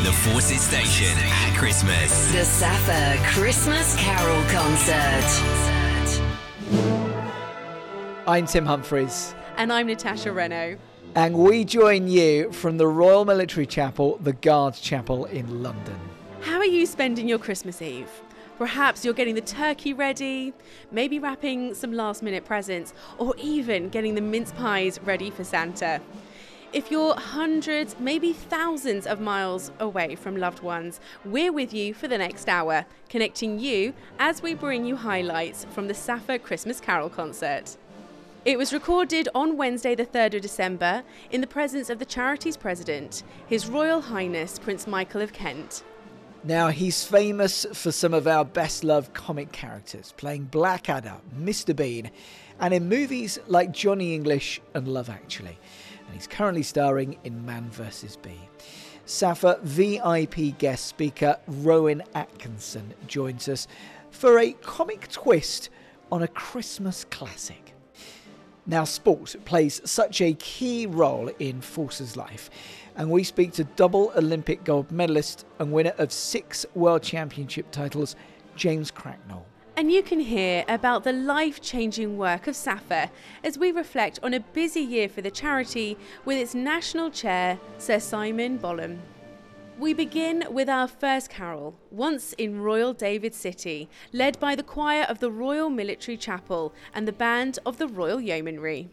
The Forces Station at Christmas. The Safa Christmas Carol Concert. I'm Tim Humphries. And I'm Natasha Renault. And we join you from the Royal Military Chapel, the Guards Chapel in London. How are you spending your Christmas Eve? Perhaps you're getting the turkey ready, maybe wrapping some last-minute presents, or even getting the mince pies ready for Santa. If you're hundreds, maybe thousands of miles away from loved ones, we're with you for the next hour, connecting you as we bring you highlights from the Safa Christmas Carol Concert. It was recorded on Wednesday the 3rd of December in the presence of the charity's president, His Royal Highness Prince Michael of Kent. Now, he's famous for some of our best-loved comic characters, playing Blackadder, Mr. Bean, and in movies like Johnny English and Love Actually. And he's currently starring in Man vs. Bee. Safa VIP guest speaker Rowan Atkinson joins us for a comic twist on a Christmas classic. Now, sport plays such a key role in Force's life, and we speak to double Olympic gold medalist and winner of 6 World Championship titles, James Cracknell. And you can hear about the life-changing work of Safa as we reflect on a busy year for the charity with its national chair, Sir Simon Bolam. We begin with our first carol, once in Royal David City, led by the choir of the Royal Military Chapel and the band of the Royal Yeomanry.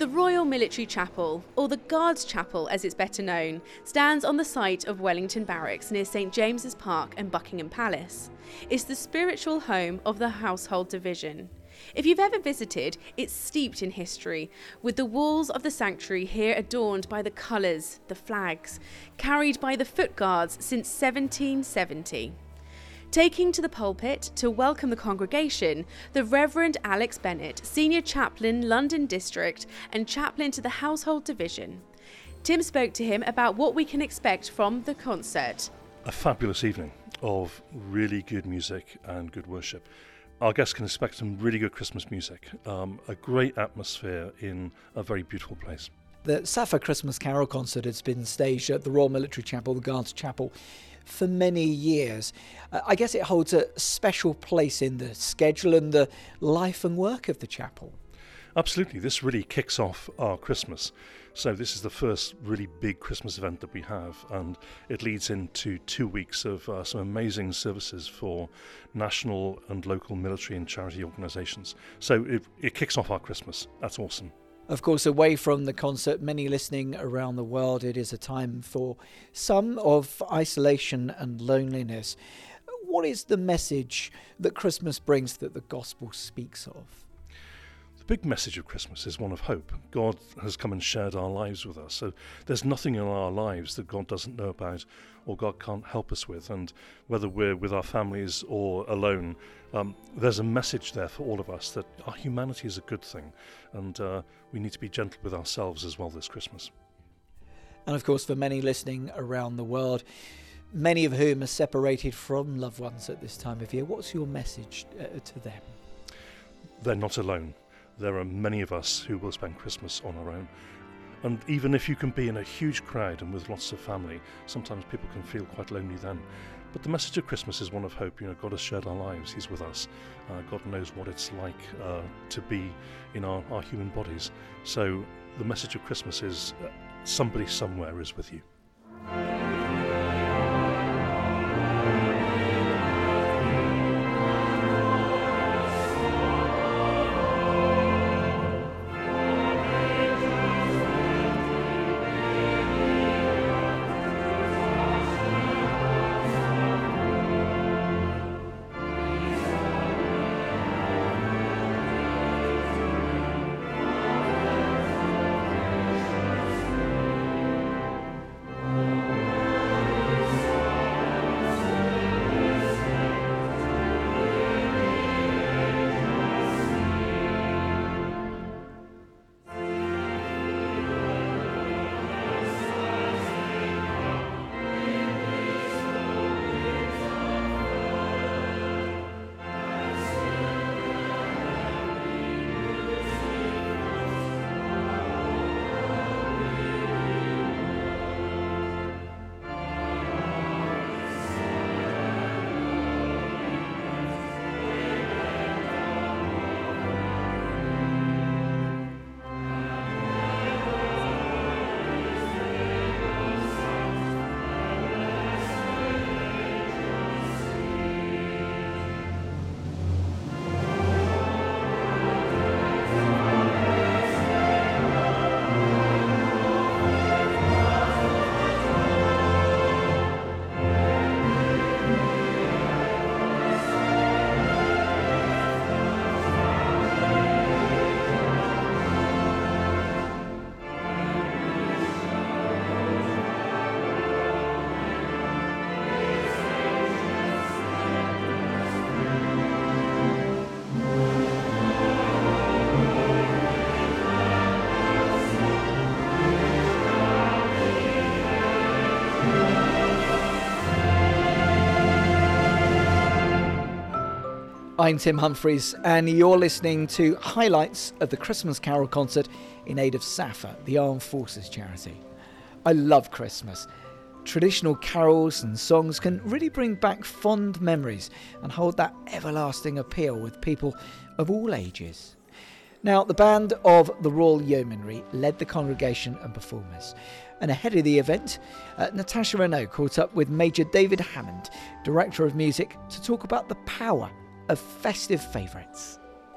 The Royal Military Chapel, or the Guards Chapel as it's better known, stands on the site of Wellington Barracks near St James's Park and Buckingham Palace. It's the spiritual home of the Household Division. If you've ever visited, it's steeped in history, with the walls of the sanctuary here adorned by the colours, the flags, carried by the Foot Guards since 1770. Taking to the pulpit to welcome the congregation, the Reverend Alex Bennett, Senior Chaplain, London District, and Chaplain to the Household Division. Tim spoke to him about what we can expect from the concert. A fabulous evening of really good music and good worship. Our guests can expect some really good Christmas music, a great atmosphere in a very beautiful place. The Sappho Christmas Carol concert has been staged at the Royal Military Chapel, the Guards Chapel, for many years. I guess it holds a special place in the schedule and the life and work of the chapel. Absolutely. This really kicks off our Christmas. So this is the first really big Christmas event that we have, and it leads into 2 weeks of some amazing services for national and local military and charity organisations. So it kicks off our Christmas. That's awesome. Of course, away from the concert, many listening around the world, it is a time for some of isolation and loneliness. What is the message that Christmas brings that the gospel speaks of? The big message of Christmas is one of hope. God has come and shared our lives with us. So there's nothing in our lives that God doesn't know about or God can't help us with. And whether we're with our families or alone, there's a message there for all of us that our humanity is a good thing. And we need to be gentle with ourselves as well this Christmas. And of course, for many listening around the world, many of whom are separated from loved ones at this time of year, what's your message to them? They're not alone. There are many of us who will spend Christmas on our own. And even if you can be in a huge crowd and with lots of family, sometimes people can feel quite lonely then. But the message of Christmas is one of hope. God has shared our lives. He's with us. God knows what it's like to be in our human bodies. So the message of Christmas is somebody somewhere is with you. I'm Tim Humphreys, and you're listening to highlights of the Christmas Carol concert in aid of SAFA, the Armed Forces charity. I love Christmas. Traditional carols and songs can really bring back fond memories and hold that everlasting appeal with people of all ages. Now, the band of the Royal Yeomanry led the congregation and performers. And ahead of the event, Natasha Renaud caught up with Major David Hammond, Director of Music, to talk about the power of festive favourites.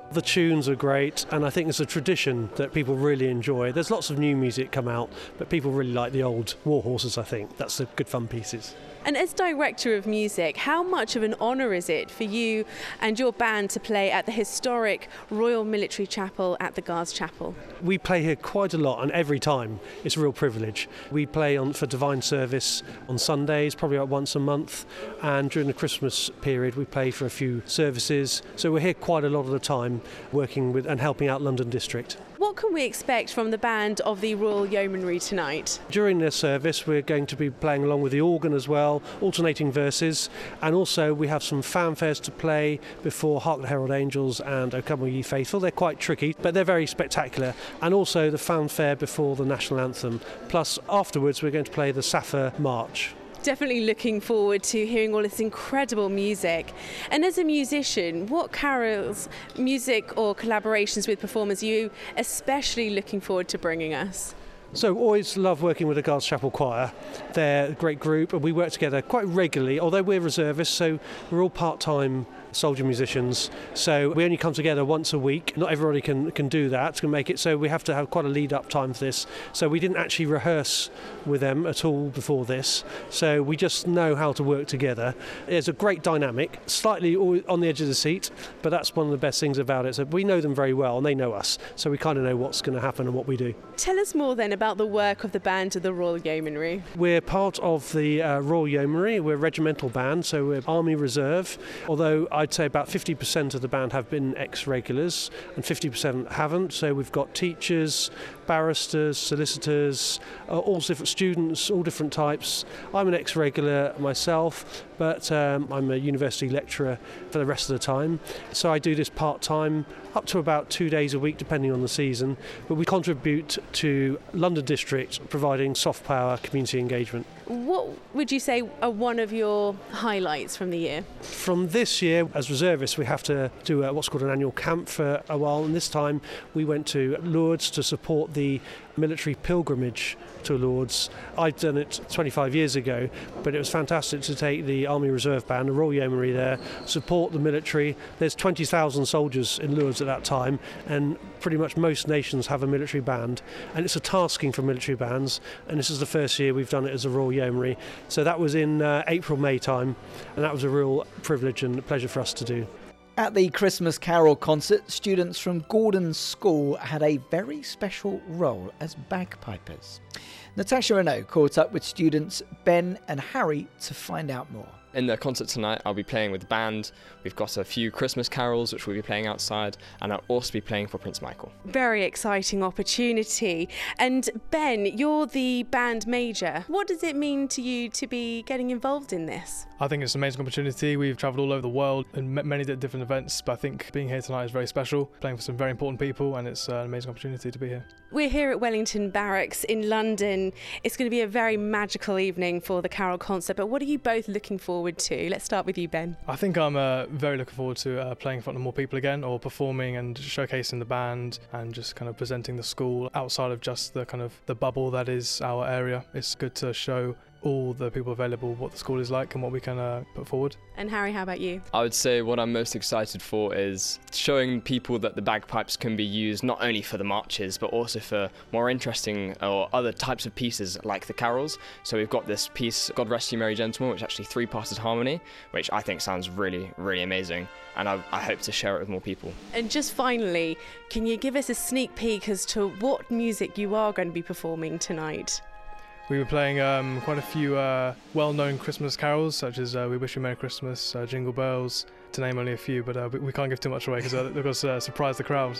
The tunes are great, and I think it's a tradition that people really enjoy. There's lots of new music come out, but people really like the old war horses, I think. That's the good fun pieces. And as director of music, how much of an honour is it for you and your band to play at the historic Royal Military Chapel at the Guards Chapel? We play here quite a lot, and every time it's a real privilege. We play for Divine Service on Sundays, probably about once a month, and during the Christmas period we play for a few services. So we're here quite a lot of the time working with and helping out London District. What can we expect from the band of the Royal Yeomanry tonight? During their service we're going to be playing along with the organ as well, alternating verses, and also we have some fanfares to play before Hark the Herald Angels and O Come All Ye Faithful. They're quite tricky, but they're very spectacular, and also the fanfare before the national anthem. Plus afterwards we're going to play the Saffron March. Definitely looking forward to hearing all this incredible music. And as a musician, what carols, music or collaborations with performers are you especially looking forward to bringing us? So always love working with the Guards Chapel Choir. They're a great group and we work together quite regularly, although we're reservists, so we're all part-time soldier musicians, so we only come together once a week. Not everybody can do that, can make it, so we have to have quite a lead-up time for this. So we didn't actually rehearse with them at all before this, so we just know how to work together. There's a great dynamic, slightly on the edge of the seat, but that's one of the best things about it. So we know them very well and they know us, so we kind of know what's going to happen and what we do. Tell us more then about the work of the band of the Royal Yeomanry. We're part of the Royal Yeomanry. We're a regimental band, so we're Army Reserve, although I'd say about 50% of the band have been ex-regulars and 50% haven't. So we've got teachers, barristers, solicitors, all different students, all different types. I'm an ex-regular myself, but I'm a university lecturer for the rest of the time. So I do this part-time, up to about 2 days a week, depending on the season. But we contribute to London District, providing soft power community engagement. What would you say are one of your highlights from the year? From this year, as reservists, we have to do what's called an annual camp for a while, and this time we went to Lourdes to support the military pilgrimage to Lourdes. I'd done it 25 years ago, but it was fantastic to take the Army Reserve Band, the Royal Yeomanry there, support the military. There's 20,000 soldiers in Lourdes at that time, and pretty much most nations have a military band, and it's a tasking for military bands, and this is the first year we've done it as a Royal Yeomanry. So that was in April, May time, and that was a real privilege and pleasure for us to do. At the Christmas Carol concert, students from Gordon School had a very special role as bagpipers. Natasha Renault caught up with students Ben and Harry to find out more. In the concert tonight, I'll be playing with the band. We've got a few Christmas carols which we'll be playing outside, and I'll also be playing for Prince Michael. Very exciting opportunity. And Ben, you're the band major. What does it mean to you to be getting involved in this? I think it's an amazing opportunity. We've travelled all over the world and met many different events, but I think being here tonight is very special, playing for some very important people, and it's an amazing opportunity to be here. We're here at Wellington Barracks in London. It's going to be a very magical evening for the Carol concert, but what are you both looking forward to? Let's start with you, Ben. I think I'm very looking forward to playing in front of more people again, or performing and showcasing the band and just kind of presenting the school outside of just the kind of the bubble that is our area. It's good to show all the people available what the school is like and what we can put forward. And Harry, how about you? I would say what I'm most excited for is showing people that the bagpipes can be used not only for the marches but also for more interesting or other types of pieces like the carols. So we've got this piece, God Rest You Merry Gentlemen, which is actually three-parted harmony, which I think sounds really, really amazing, and I hope to share it with more people. And just finally, can you give us a sneak peek as to what music you are going to be performing tonight? We were playing quite a few well-known Christmas carols, such as We Wish You a Merry Christmas, Jingle Bells, to name only a few, but we can't give too much away because they've got to surprise the crowd.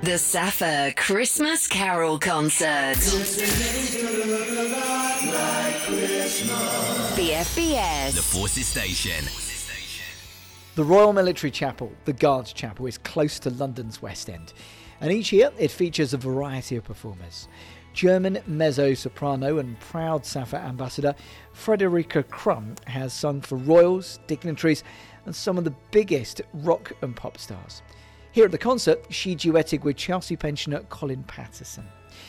The Sappho Christmas Carol Concert. BFBS. The Forces Station. The Royal Military Chapel, the Guards Chapel, is close to London's West End, and each year it features a variety of performers. German mezzo-soprano and proud Sappho ambassador Frederica Crum has sung for royals, dignitaries and some of the biggest rock and pop stars. Here at the concert, she duetted with Chelsea pensioner Colin Patterson.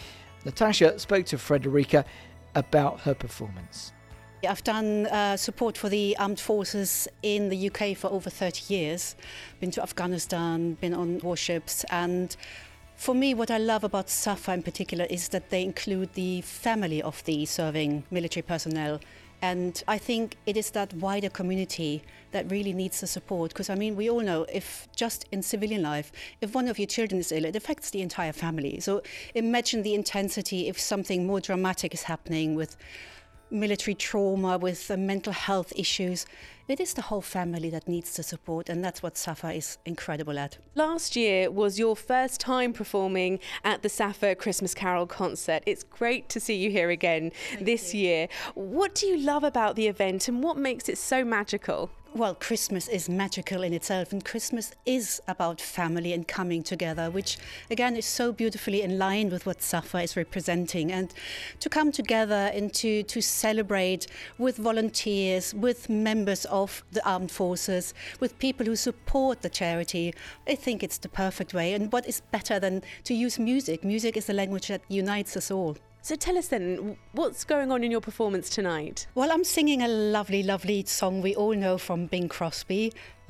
Natasha spoke to Frederica about her performance. I've done support for the armed forces in the UK for over 30 years. Been to Afghanistan, been on warships, and for me what I love about Sappho in particular is that they include the family of the serving military personnel. And I think it is that wider community that really needs the support. Because, I mean, we all know if just in civilian life, if one of your children is ill, it affects the entire family. So imagine the intensity if something more dramatic is happening with military trauma, with mental health issues. It is the whole family that needs the support, and that's what Sappho is incredible at. Last year was your first time performing at the Sappho Christmas Carol concert. It's great to see you here again this year. What do you love about the event and what makes it so magical? Well, Christmas is magical in itself, and Christmas is about family and coming together, which again is so beautifully in line with what Sappho is representing. And to come together and to celebrate with volunteers, with members of the armed forces, with people who support the charity, I think it's the perfect way. And what is better than to use music? Music is the language that unites us all. So tell us then, what's going on in your performance tonight? Well, I'm singing a lovely, lovely song we all know from Bing Crosby.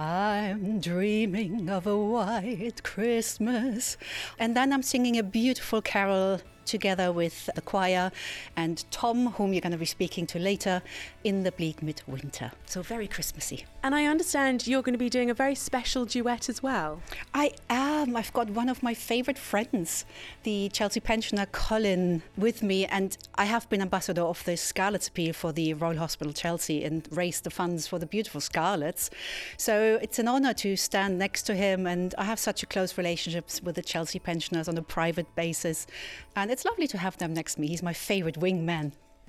I'm dreaming of a white Christmas. And then I'm singing a beautiful carol together with the choir and Tom, whom you're going to be speaking to later, in the bleak midwinter. So very Christmassy. And I understand you're going to be doing a very special duet as well. I am. I've got one of my favourite friends, the Chelsea pensioner Colin, with me, and I have been ambassador of the Scarlets Appeal for the Royal Hospital Chelsea and raised the funds for the beautiful Scarlets. So it's an honour to stand next to him, and I have such a close relationship with the Chelsea pensioners on a private basis, and it's lovely to have them next to me. He's my favourite wingman.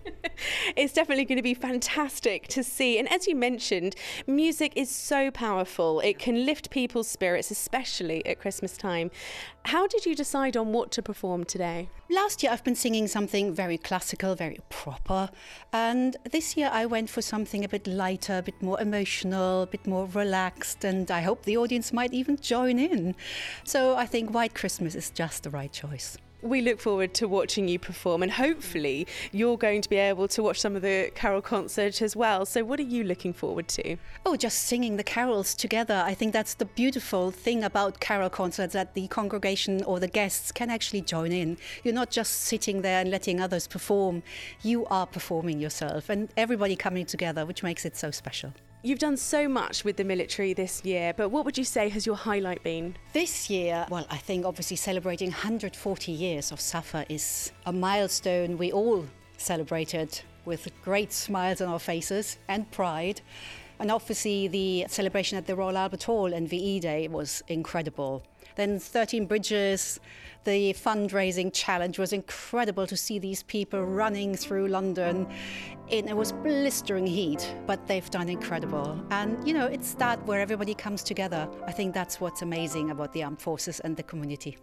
It's definitely going to be fantastic to see. And as you mentioned, music is so powerful. It can lift people's spirits, especially at Christmas time. How did you decide on what to perform today? Last year I've been singing something very classical, very proper. And this year I went for something a bit lighter, a bit more emotional, a bit more relaxed. And I hope the audience might even join in. So I think White Christmas is just the right choice. We look forward to watching you perform, and hopefully you're going to be able to watch some of the carol concert as well. So what are you looking forward to? Oh, just singing the carols together. I think that's the beautiful thing about carol concerts, that the congregation or the guests can actually join in. You're not just sitting there and letting others perform. You are performing yourself, and everybody coming together, which makes it so special. You've done so much with the military this year, but what would you say has your highlight been? This year, well, I think obviously celebrating 140 years of Sappho is a milestone we all celebrated with great smiles on our faces and pride. And obviously the celebration at the Royal Albert Hall and VE Day was incredible. Then 13 Bridges, the fundraising challenge was incredible to see these people running through London. It was blistering heat, but they've done incredible. And, you know, it's that where everybody comes together. I think that's what's amazing about the armed forces and the community.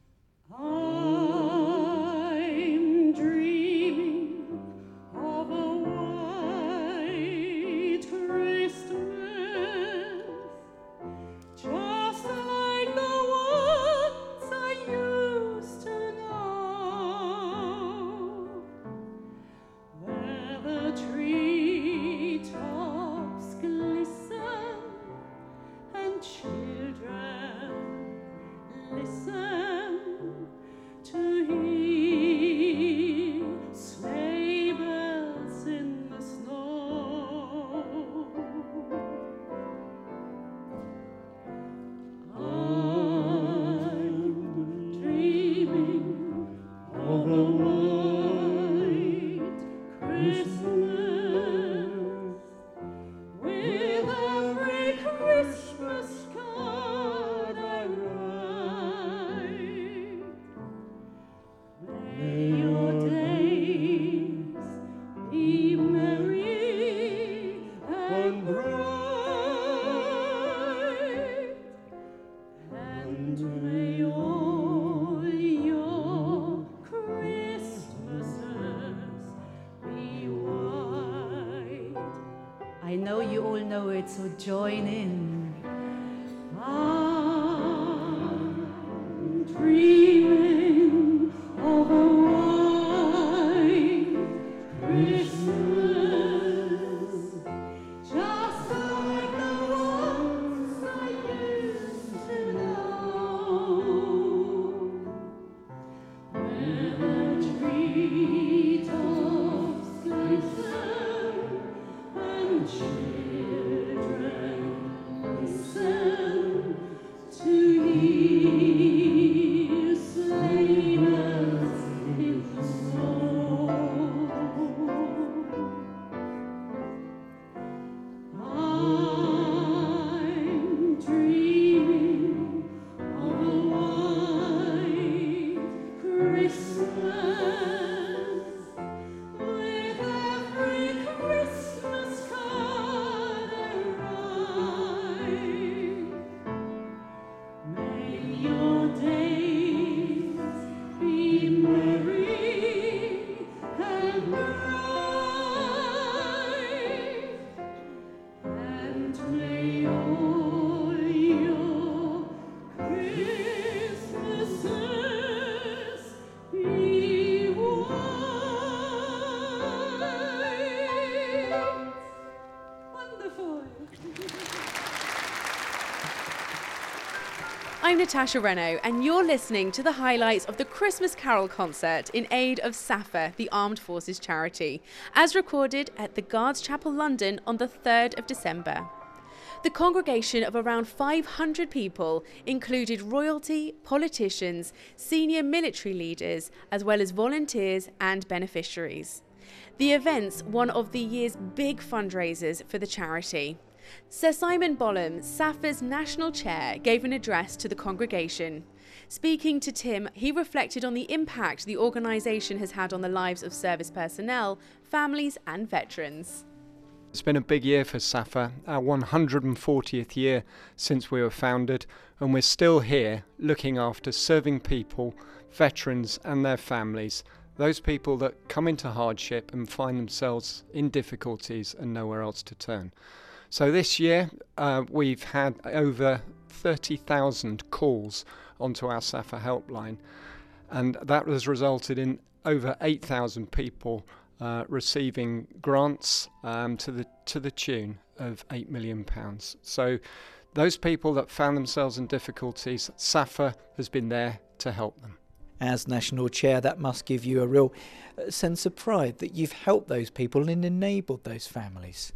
I'm dreaming of a white Christmas, just like the ones I used to know, where the treetops glisten and children listen. And may all your Christmases be white. I know you all know it, so join in. I'm dreaming of a white Christmas, just like the ones I used to know, where the treetops glisten and children listen to hear sleigh bells in the snow. I'm dreaming of a white Christmas, with every Christmas card I write. May your days be merry and bright, and may all your Christmases be white. Wonderful. I'm Natasha Renault, and you're listening to the highlights of the Christmas Carol concert in aid of SAFA, the Armed Forces charity, as recorded at the Guards Chapel, London on the 3rd of December. The congregation of around 500 people included royalty, politicians, senior military leaders, as well as volunteers and beneficiaries. The event's one of the year's big fundraisers for the charity. Sir Simon Bolam, SAFA's national chair, gave an address to the congregation. Speaking to Tim, he reflected on the impact the organisation has had on the lives of service personnel, families and veterans. It's been a big year for SAFA, our 140th year since we were founded, and we're still here looking after serving people, veterans and their families, those people that come into hardship and find themselves in difficulties and nowhere else to turn. So this year we've had over 30,000 calls onto our SAFA helpline, and that has resulted in over 8,000 people receiving grants to the tune of £8 million. So those people that found themselves in difficulties, SAFA has been there to help them. As National Chair, that must give you a real sense of pride that you've helped those people and enabled those families.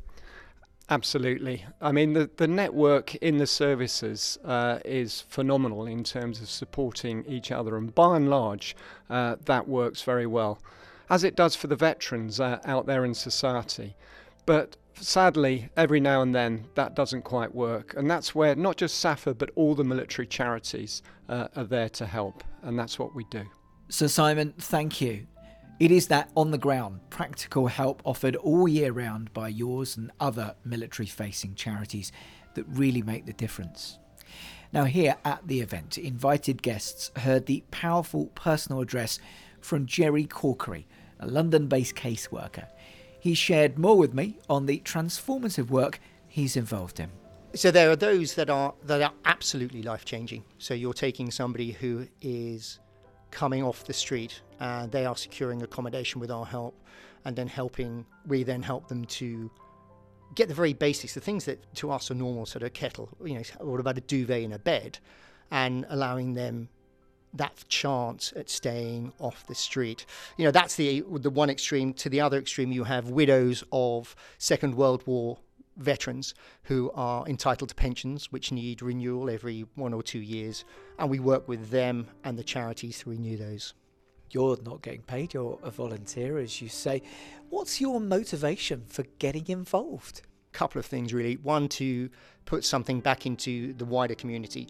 Absolutely. I mean, the network in the services is phenomenal in terms of supporting each other, and by and large that works very well, as it does for the veterans out there in society. But sadly, every now and then that doesn't quite work, and that's where not just SAFA but all the military charities are there to help, and that's what we do. Sir Simon, thank you. It is that on-the-ground, practical help offered all year round by yours and other military-facing charities that really make the difference. Now, here at the event, invited guests heard the powerful personal address from Jerry Corkery, a London-based caseworker. He shared more with me on the transformative work he's involved in. So there are those that are absolutely life-changing. So you're taking somebody who is coming off the street and they are securing accommodation with our help, and then we then help them to get the very basics, the things that to us are normal, sort of kettle, what about a duvet in a bed, and allowing them that chance at staying off the street. That's the one extreme. To the other extreme, you have widows of Second World War veterans who are entitled to pensions which need renewal every 1 or 2 years, and we work with them and the charities to renew those. You're not getting paid, you're a volunteer, as you say. What's your motivation for getting involved? A couple of things, really. One, to put something back into the wider community,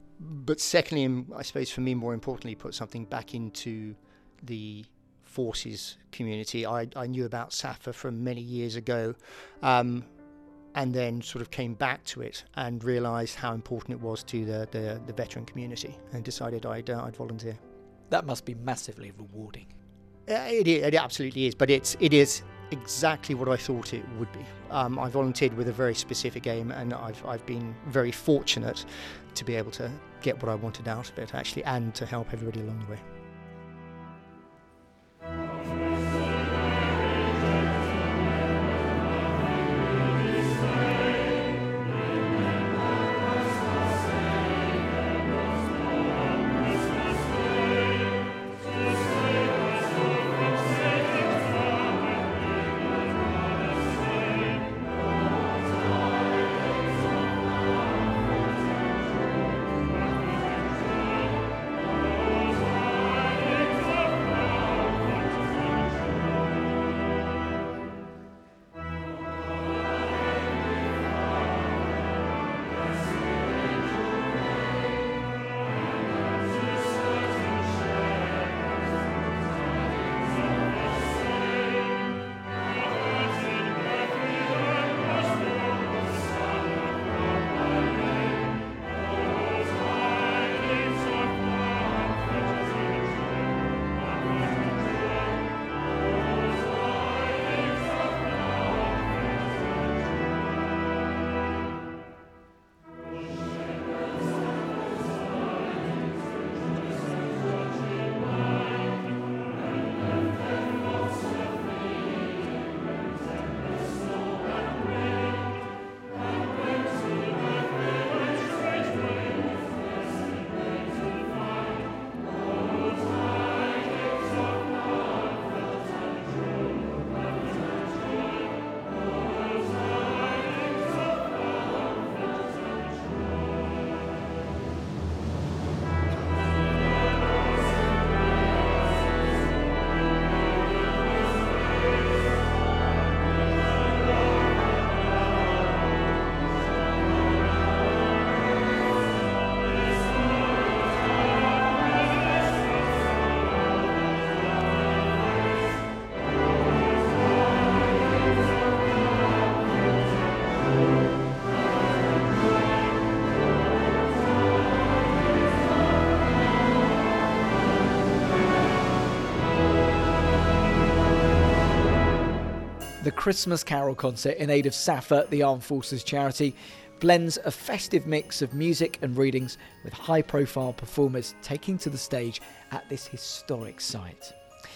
but secondly, and I suppose for me more importantly, put something back into the forces community. I knew about SAFA from many years ago. and then sort of came back to it and realised how important it was to the veteran community, and decided I'd volunteer. That must be massively rewarding. It absolutely is, but it is exactly what I thought it would be. I volunteered with a very specific aim, and I've been very fortunate to be able to get what I wanted out of it, actually, and to help everybody along the way. The Christmas Carol concert in aid of SAFA, the Armed Forces charity, blends a festive mix of music and readings with high-profile performers taking to the stage at this historic site.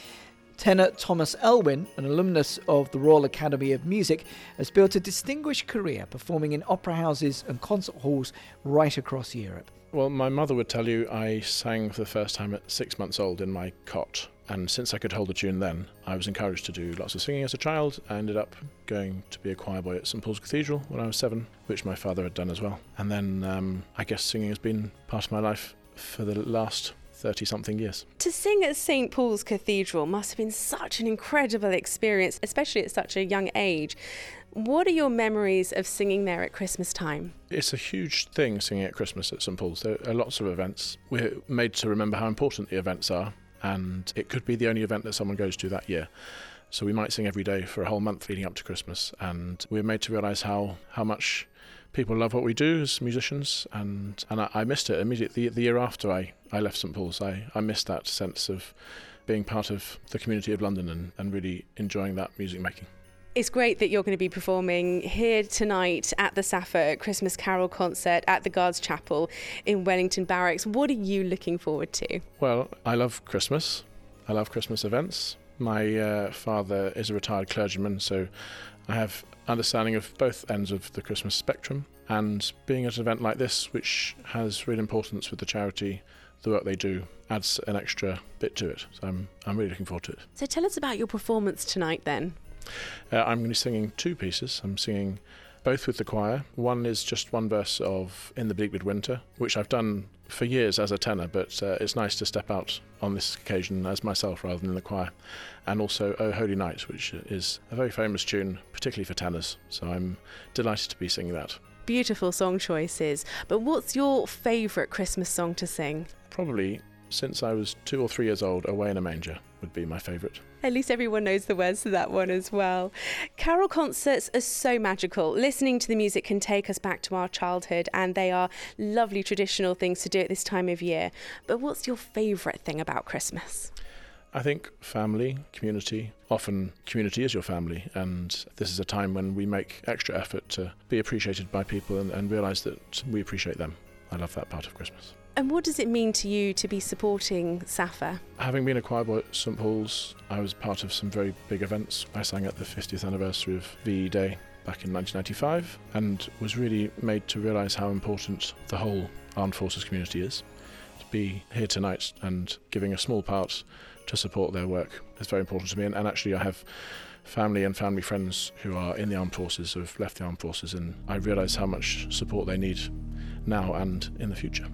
Tenor Thomas Elwyn, an alumnus of the Royal Academy of Music, has built a distinguished career performing in opera houses and concert halls right across Europe. Well, my mother would tell you I sang for the first time at 6 months old in my cot. And since I could hold a tune then, I was encouraged to do lots of singing as a child. I ended up going to be a choir boy at St Paul's Cathedral when I was 7, which my father had done as well. And then I guess singing has been part of my life for the last 30-something years. To sing at St Paul's Cathedral must have been such an incredible experience, especially at such a young age. What are your memories of singing there at Christmas time? It's a huge thing singing at Christmas at St Paul's. There are lots of events. We're made to remember how important the events are, and it could be the only event that someone goes to that year. So we might sing every day for a whole month leading up to Christmas, and we're made to realise how much people love what we do as musicians, and I missed it immediately. The year after I left St Paul's, I missed that sense of being part of the community of London and really enjoying that music making. It's great that you're going to be performing here tonight at the SAFA Christmas Carol concert at the Guards Chapel in Wellington Barracks. What are you looking forward to? Well, I love Christmas. I love Christmas events. My father is a retired clergyman, so I have understanding of both ends of the Christmas spectrum. And being at an event like this, which has real importance with the charity, the work they do adds an extra bit to it. So I'm really looking forward to it. So tell us about your performance tonight then. I'm going to be singing 2 pieces. I'm singing both with the choir. One is just one verse of In the Bleak Midwinter, which I've done for years as a tenor, but it's nice to step out on this occasion as myself rather than in the choir. And also O Holy Night, which is a very famous tune, particularly for tenors. So I'm delighted to be singing that. Beautiful song choices. But what's your favourite Christmas song to sing? Probably since I was 2 or 3 years old, Away in a Manger would be my favourite. At least everyone knows the words to that one as well. Carol concerts are so magical. Listening to the music can take us back to our childhood, and they are lovely traditional things to do at this time of year. But what's your favourite thing about Christmas? I think family, community. Often community is your family, and this is a time when we make extra effort to be appreciated by people and realise that we appreciate them. I love that part of Christmas. And what does it mean to you to be supporting SAFA? Having been a choir boy at St Paul's, I was part of some very big events. I sang at the 50th anniversary of VE Day back in 1995 and was really made to realise how important the whole Armed Forces community is. To be here tonight and giving a small part to support their work is very important to me, and actually I have family and family friends who are in the Armed Forces, who have left the Armed Forces, and I realise how much support they need now and in the future.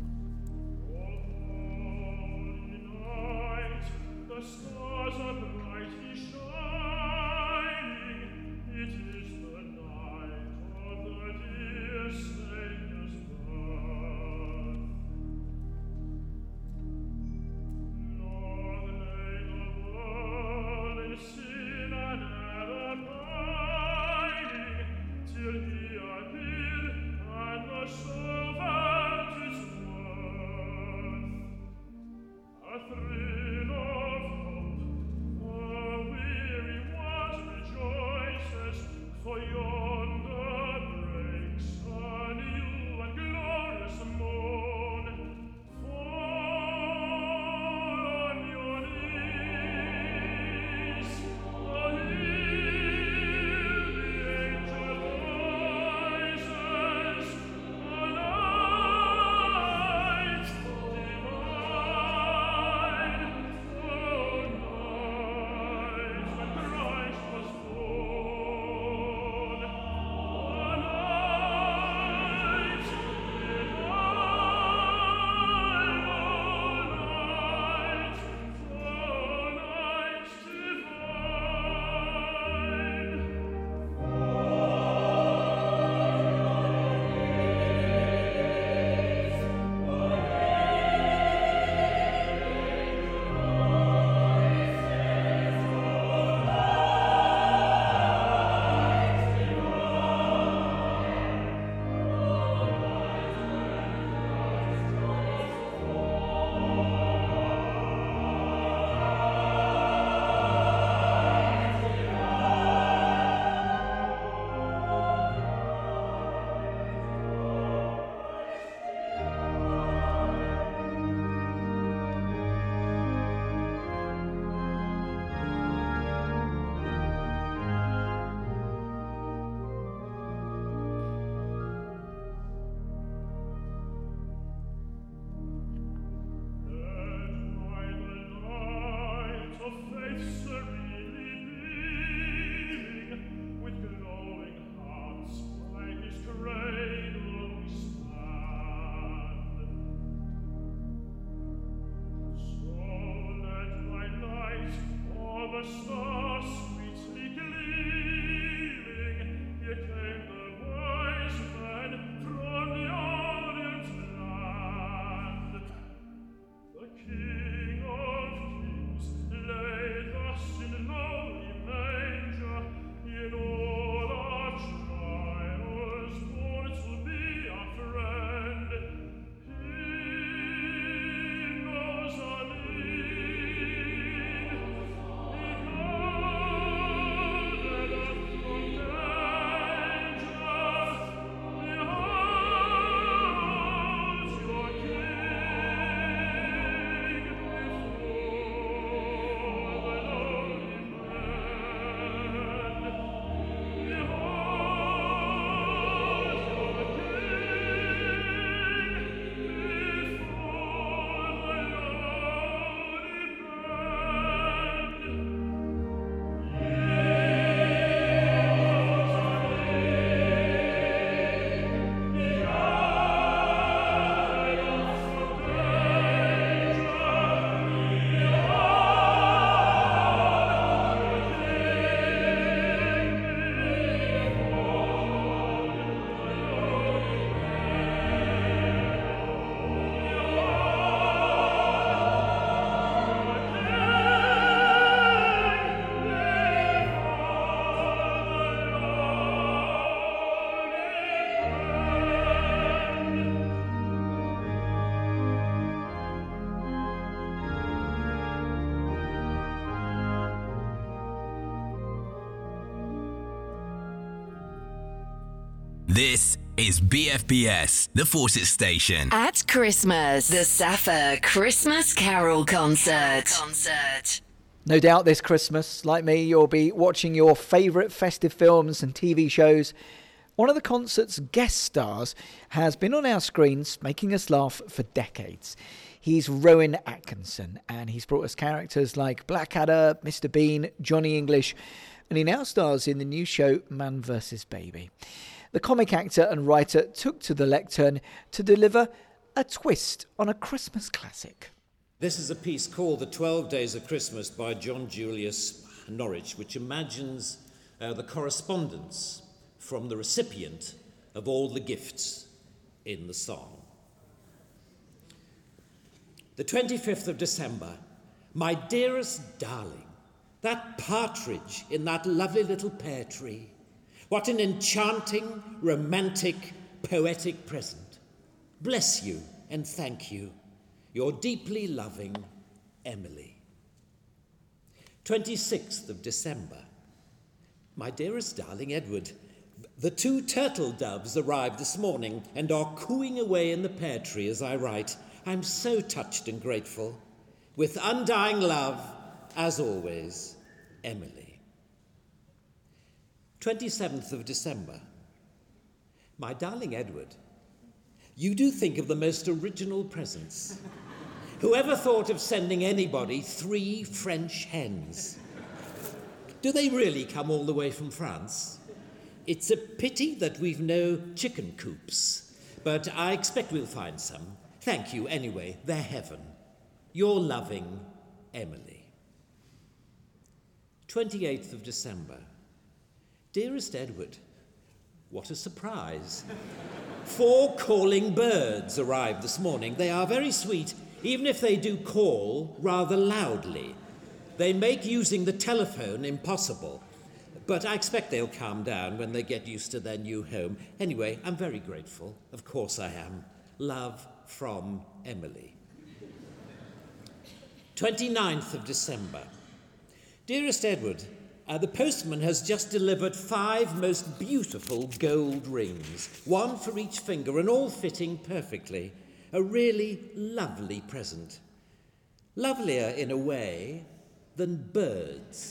Oh This is BFBS, the Fawcett Station. At Christmas, the Safa Christmas Carol Concert. No doubt this Christmas, like me, you'll be watching your favourite festive films and TV shows. One of the concert's guest stars has been on our screens making us laugh for decades. He's Rowan Atkinson, and he's brought us characters like Blackadder, Mr. Bean, Johnny English, and he now stars in the new show Man vs. Baby. The comic actor and writer took to the lectern to deliver a twist on a Christmas classic. This is a piece called The 12 Days of Christmas by John Julius Norwich, which imagines the correspondence from the recipient of all the gifts in the song. The 25th of December, my dearest darling, that partridge in that lovely little pear tree. What an enchanting, romantic, poetic present. Bless you and thank you. Your deeply loving Emily. 26th of December. My dearest darling Edward, the 2 turtle doves arrived this morning and are cooing away in the pear tree as I write. I'm so touched and grateful. With undying love, as always, Emily. 27th of December. My darling Edward, you do think of the most original presents. Whoever thought of sending anybody 3 French hens? Do they really come all the way from France? It's a pity that we've no chicken coops, but I expect we'll find some. Thank you anyway, they're heaven. Your loving Emily. 28th of December. Dearest Edward, what a surprise. 4 calling birds arrived this morning. They are very sweet, even if they do call rather loudly. They make using the telephone impossible, but I expect they'll calm down when they get used to their new home. Anyway, I'm very grateful. Of course I am. Love from Emily. 29th of December. Dearest Edward, the postman has just delivered 5 most beautiful gold rings, 1 for each finger and all fitting perfectly. A really lovely present. Lovelier in a way than birds,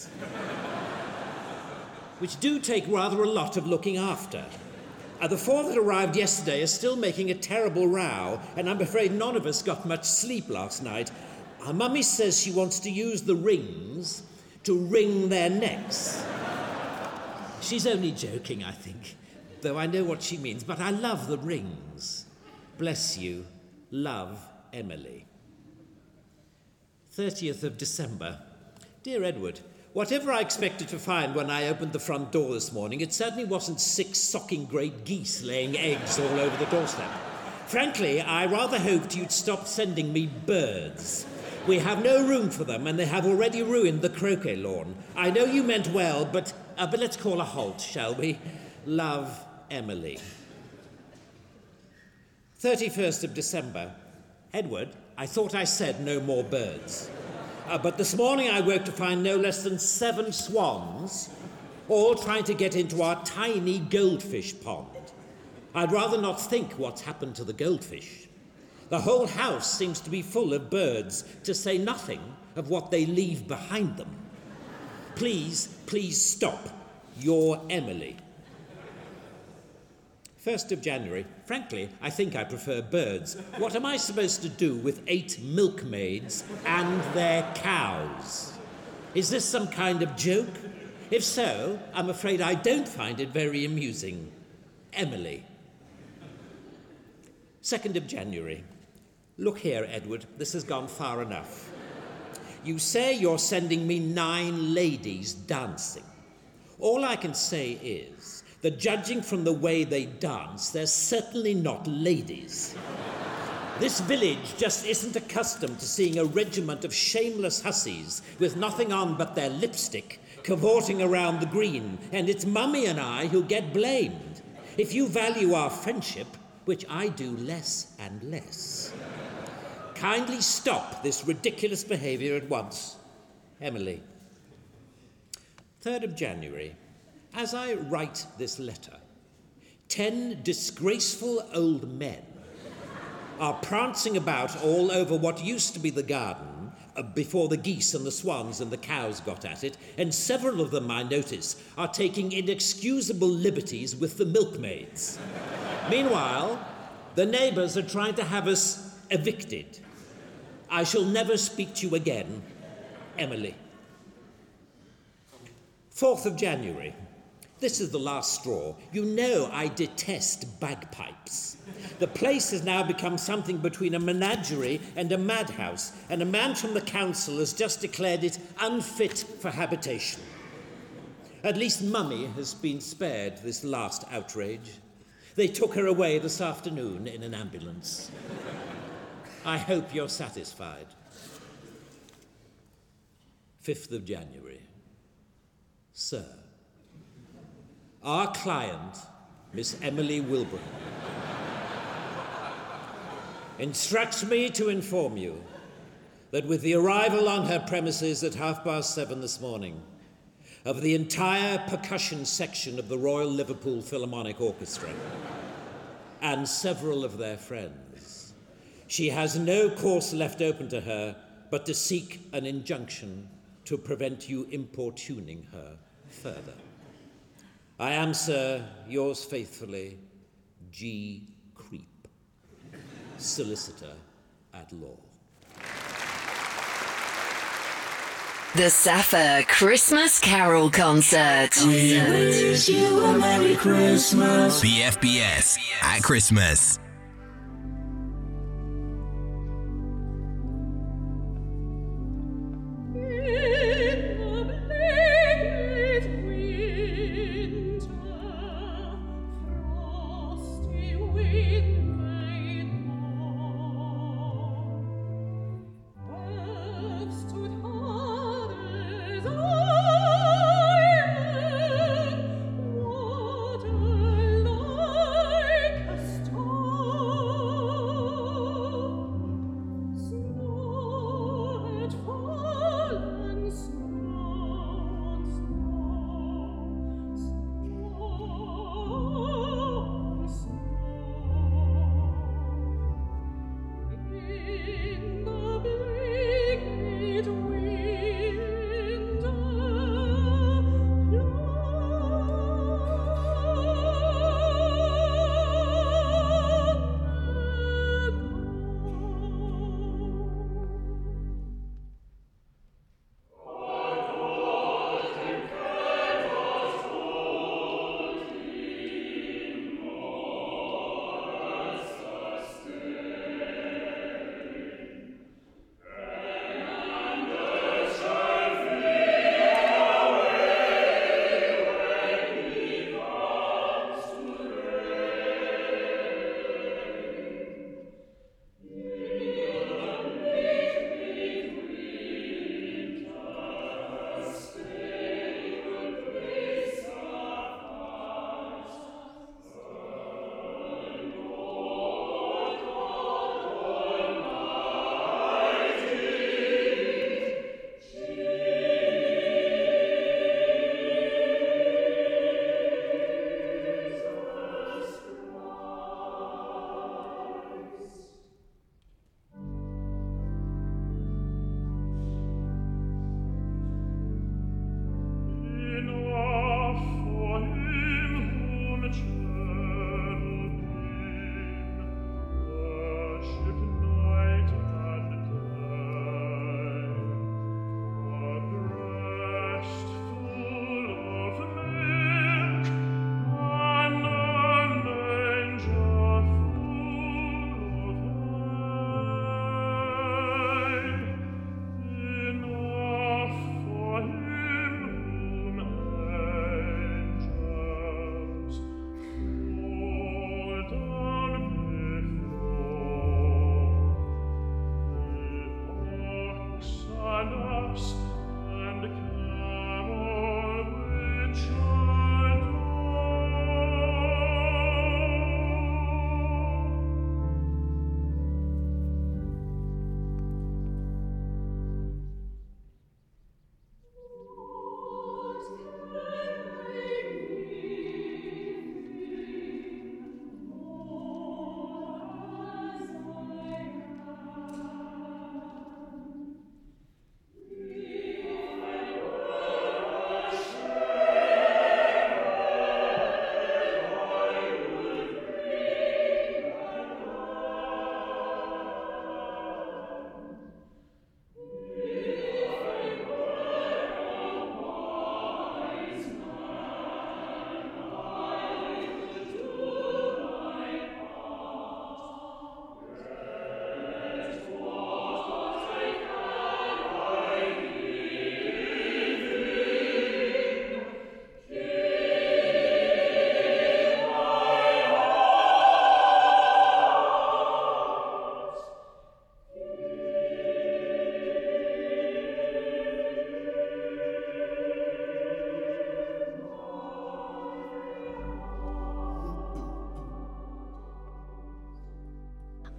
which do take rather a lot of looking after. The 4 that arrived yesterday are still making a terrible row, and I'm afraid none of us got much sleep last night. Our mummy says she wants to use the rings to wring their necks. She's only joking, I think, though I know what she means, but I love the rings. Bless you. Love, Emily. 30th of December. Dear Edward, whatever I expected to find when I opened the front door this morning, it certainly wasn't 6 socking great geese laying eggs all over the doorstep. Frankly, I rather hoped you'd stop sending me birds. We have no room for them, and they have already ruined the croquet lawn. I know you meant well, but let's call a halt, shall we? Love, Emily. 31st of December. Edward, I thought I said no more birds. But this morning I woke to find no less than 7 swans, all trying to get into our tiny goldfish pond. I'd rather not think what's happened to the goldfish. The whole house seems to be full of birds, to say nothing of what they leave behind them. Please, please stop. Your Emily. 1st of January. Frankly, I think I prefer birds. What am I supposed to do with 8 milkmaids and their cows? Is this some kind of joke? If so, I'm afraid I don't find it very amusing. Emily. 2nd of January. Look here, Edward, this has gone far enough. You say you're sending me 9 ladies dancing. All I can say is that judging from the way they dance, they're certainly not ladies. This village just isn't accustomed to seeing a regiment of shameless hussies with nothing on but their lipstick cavorting around the green, and it's Mummy and I who get blamed. If you value our friendship, which I do less and less, kindly stop this ridiculous behaviour at once. Emily. 3rd of January. As I write this letter, 10 disgraceful old men are prancing about all over what used to be the garden before the geese and the swans and the cows got at it, and several of them, I notice, are taking inexcusable liberties with the milkmaids. Meanwhile, the neighbours are trying to have us evicted. I shall never speak to you again, Emily. 4th of January. This is the last straw. You know I detest bagpipes. The place has now become something between a menagerie and a madhouse, and a man from the council has just declared it unfit for habitation. At least Mummy has been spared this last outrage. They took her away this afternoon in an ambulance. I hope you're satisfied. 5th of January. Sir, our client, Miss Emily Wilbraham, instructs me to inform you that with the arrival on her premises at 7:30 this morning of the entire percussion section of the Royal Liverpool Philharmonic Orchestra and several of their friends, she has no course left open to her but to seek an injunction to prevent you importuning her further. I am, sir, yours faithfully, G. Creep, Solicitor at Law. The Sappho Christmas Carol Concert. We wish you a Merry Christmas. BFBS at Christmas. Storm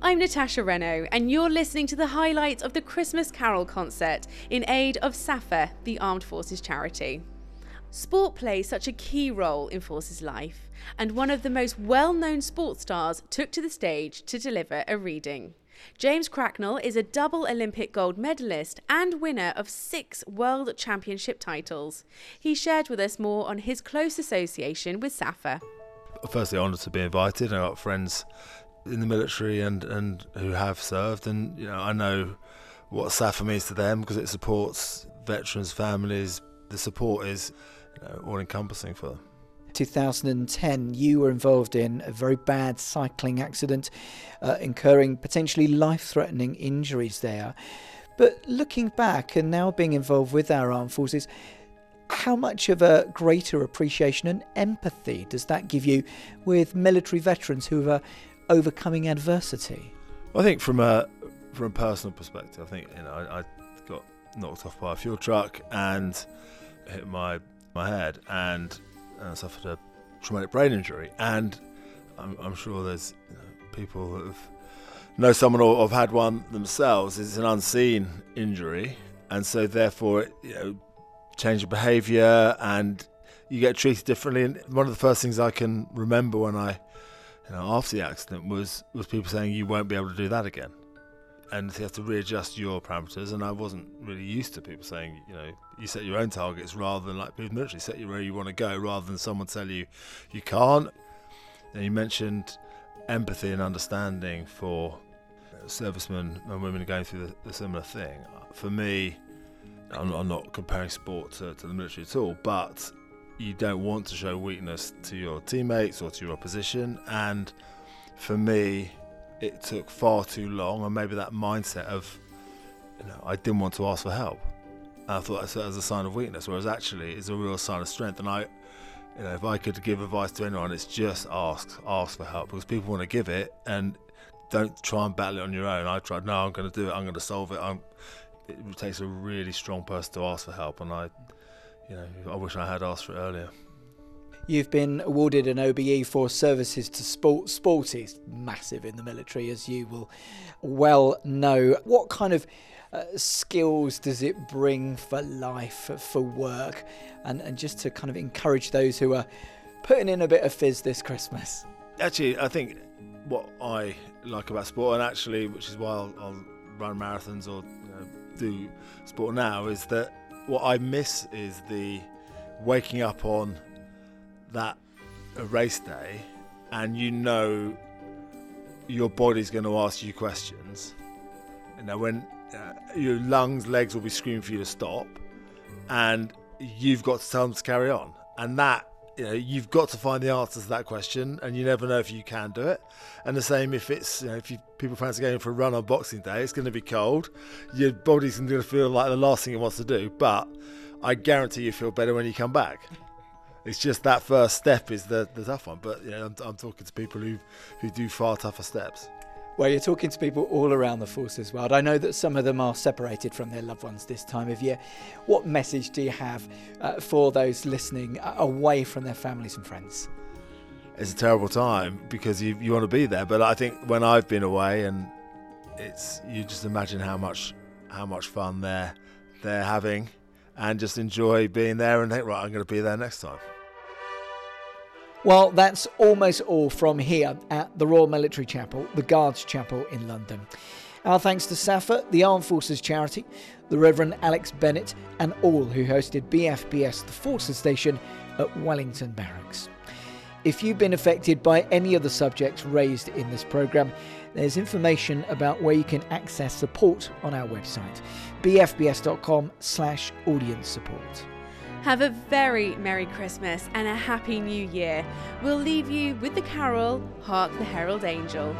I'm Natasha Renault, and you're listening to the highlights of the Christmas Carol concert in aid of SAFA, the Armed Forces charity. Sport plays such a key role in Forces life, and one of the most well-known sports stars took to the stage to deliver a reading. James Cracknell is a double Olympic gold medalist and winner of 6 World Championship titles. He shared with us more on his close association with SAFA. Firstly, honoured to be invited. I've got friends in the military and who have served, and I know what SAFA means to them because it supports veterans, families. The support is all-encompassing for them. 2010, you were involved in a very bad cycling accident, incurring potentially life-threatening injuries there. But looking back and now being involved with our armed forces, how much of a greater appreciation and empathy does that give you with military veterans who are overcoming adversity? Well, I think from a personal perspective, I think I got knocked off by a fuel truck and hit my head and suffered a traumatic brain injury, and I'm sure there's people that know someone or have had one themselves. It's an unseen injury, and so therefore it change your behaviour and you get treated differently. And one of the first things I can remember when after the accident was people saying you won't be able to do that again, and you have to readjust your parameters. And I wasn't really used to people saying you set your own targets rather than like people military set you where you want to go rather than someone tell you you can't. And you mentioned empathy and understanding for servicemen and women going through the similar thing. For me, I'm not comparing sport to the military at all, but you don't want to show weakness to your teammates or to your opposition. And for me, it took far too long, and maybe that mindset of, I didn't want to ask for help. And I thought that was a sign of weakness, whereas actually it's a real sign of strength. And if I could give advice to anyone, it's just ask for help, because people want to give it, and don't try and battle it on your own. I'm going to do it, I'm going to solve it. It takes a really strong person to ask for help, and I wish I had asked for it earlier. You've been awarded an OBE for services to sport. Sport is massive in the military, as you will well know. What kind of skills does it bring for life, for work, and just to kind of encourage those who are putting in a bit of fizz this Christmas? Actually, I think what I like about sport, and actually, which is why I'll run marathons or do sport now, is that what I miss is the waking up on that race day and your body's going to ask you questions, when your lungs, legs will be screaming for you to stop, and you've got to tell them to carry on, and that you've got to find the answer to that question, and you never know if you can do it. And the same if it's if people fancy going for a run on Boxing Day, it's going to be cold, your body's going to feel like the last thing it wants to do, but I guarantee you feel better when you come back. It's just that first step is the tough one, but I'm talking to people who do far tougher steps. Well, you're talking to people all around the forces world. I know that some of them are separated from their loved ones this time of year. What message do you have for those listening away from their families and friends? It's a terrible time because you want to be there, but I think when I've been away, and you just imagine how much fun they're having, and just enjoy being there and think, right, I'm going to be there next time. Well, that's almost all from here at the Royal Military Chapel, the Guards Chapel in London. Our thanks to SAFA, the Armed Forces Charity, the Reverend Alex Bennett, and all who hosted BFBS, the Forces Station at Wellington Barracks. If you've been affected by any of the subjects raised in this programme, there's information about where you can access support on our website, bfbs.com/audience support. Have a very Merry Christmas and a Happy New Year. We'll leave you with the carol, Hark the Herald Angel.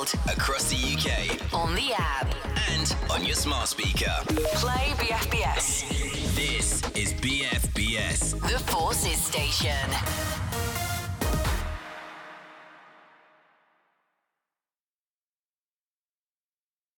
world. Across the UK. On the app. And on your smart speaker. Play BFBS. This is BFBS. The Forces Station.